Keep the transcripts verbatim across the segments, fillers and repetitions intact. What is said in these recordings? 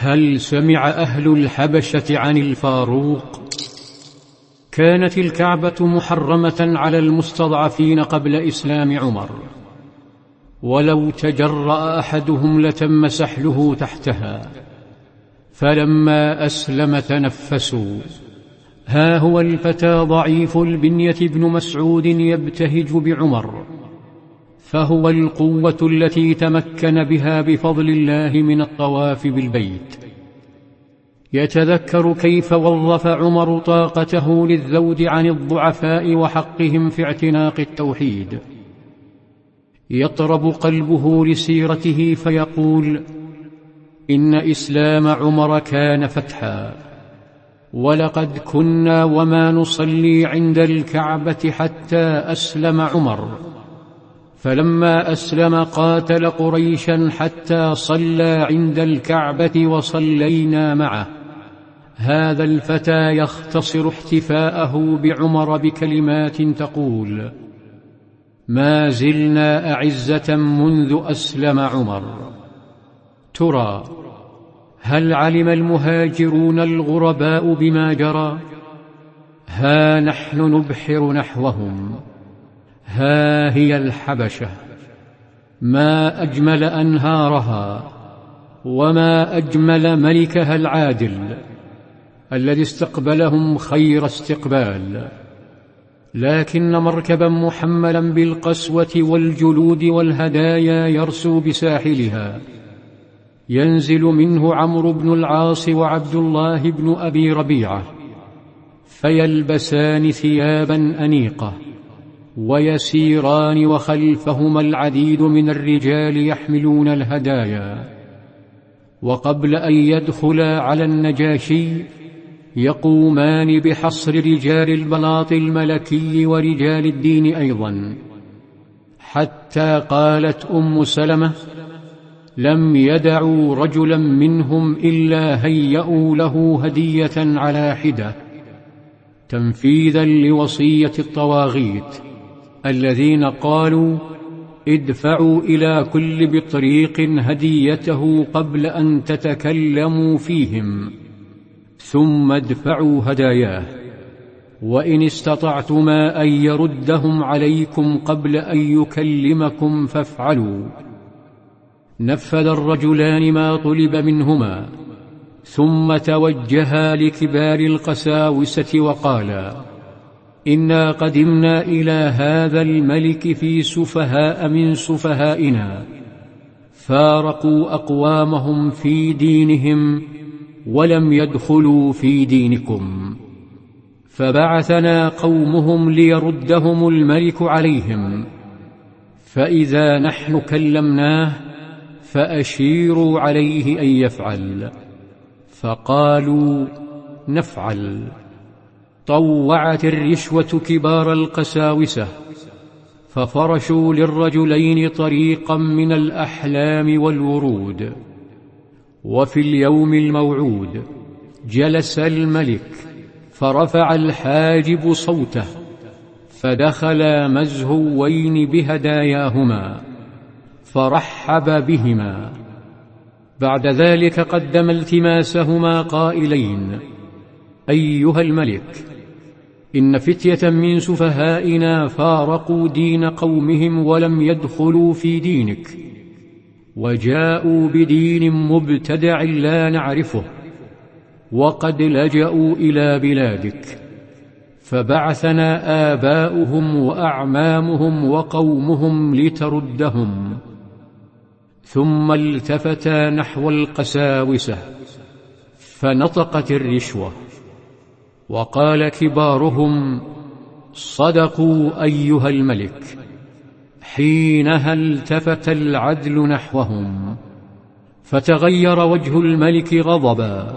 هل سمع أهل الحبشة عن الفاروق؟ كانت الكعبة محرمة على المستضعفين قبل إسلام عمر، ولو تجرأ أحدهم لتم سحله تحتها، فلما أسلم تنفسوا. ها هو الفتى ضعيف البنية ابن مسعود يبتهج بعمر، فهو القوة التي تمكن بها بفضل الله من الطواف بالبيت. يتذكر كيف وظف عمر طاقته للذود عن الضعفاء وحقهم في اعتناق التوحيد. يطرب قلبه لسيرته فيقول: إن إسلام عمر كان فتحا، ولقد كنا وما نصلي عند الكعبة حتى أسلم عمر، فلما أسلم قاتل قريشا حتى صلى عند الكعبة وصلينا معه. هذا الفتى يختصر احتفاءه بعمر بكلمات تقول: ما زلنا أعزة منذ أسلم عمر. ترى هل علم المهاجرون الغرباء بما جرى؟ ها نحن نبحر نحوهم، ها هي الحبشة، ما أجمل أنهارها، وما أجمل ملكها العادل الذي استقبلهم خير استقبال. لكن مركبا محملا بالقسوة والجلود والهدايا يرسو بساحلها، ينزل منه عمرو بن العاص وعبد الله بن أبي ربيعة، فيلبسان ثيابا أنيقة، ويسيران وخلفهما العديد من الرجال يحملون الهدايا. وقبل أن يدخلا على النجاشي يقومان بحصر رجال البلاط الملكي ورجال الدين أيضا، حتى قالت أم سلمة: لم يدعوا رجلا منهم إلا هيئوا له هدية على حدة، تنفيذا لوصية الطواغيت الذين قالوا: ادفعوا إلى كل بطريق هديته قبل أن تتكلموا فيهم، ثم ادفعوا هداياه، وإن استطعتما أن يردهم عليكم قبل أن يكلمكم فافعلوا. نفذ الرجلان ما طلب منهما، ثم توجها لكبار القساوسة وقالا: إنا قدمنا إلى هذا الملك في سفهاء من سفهائنا، فارقوا أقوامهم في دينهم ولم يدخلوا في دينكم، فبعثنا قومهم ليردهم الملك عليهم، فإذا نحن كلمناه فأشيروا عليه أن يفعل. فقالوا: نفعل. طوعت الرشوة كبار القساوسة، ففرشوا للرجلين طريقا من الأحلام والورود. وفي اليوم الموعود جلس الملك، فرفع الحاجب صوته، فدخلا مزهوين بهداياهما، فرحب بهما. بعد ذلك قدم التماسهما قائلين: أيها الملك، إن فتية من سفهائنا فارقوا دين قومهم ولم يدخلوا في دينك، وجاءوا بدين مبتدع لا نعرفه، وقد لجأوا إلى بلادك، فبعثنا آباؤهم وأعمامهم وقومهم لتردهم. ثم التفتا نحو القساوسة، فنطقت الرشوة، وقال كبارهم: صدقوا أيها الملك. حينها التفت العدل نحوهم، فتغير وجه الملك غضبا،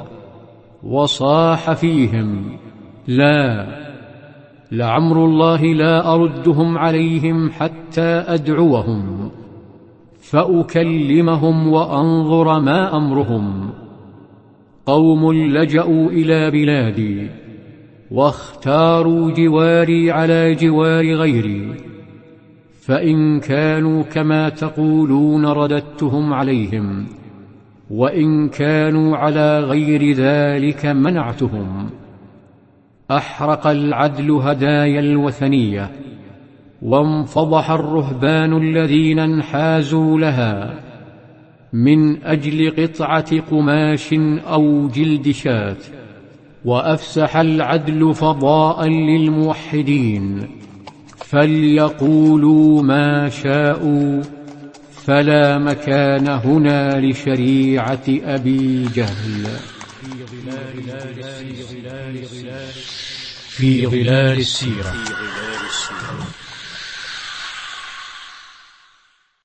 وصاح فيهم: لا، لعمر الله لا أردهم عليهم حتى أدعوهم، فأكلمهم وأنظر ما أمرهم. قوم لجأوا إلى بلادي، واختاروا جواري على جوار غيري، فإن كانوا كما تقولون رددتهم عليهم، وإن كانوا على غير ذلك منعتهم. أحرق العدل هدايا الوثنية، وانفضح الرهبان الذين انحازوا لها من أجل قطعة قماش أو جلد شاة، وأفسح العدل فضاء للموحدين، فليقولوا ما شاءوا، فلا مكان هنا لشريعة أبي جهل. في ظلال السيرة.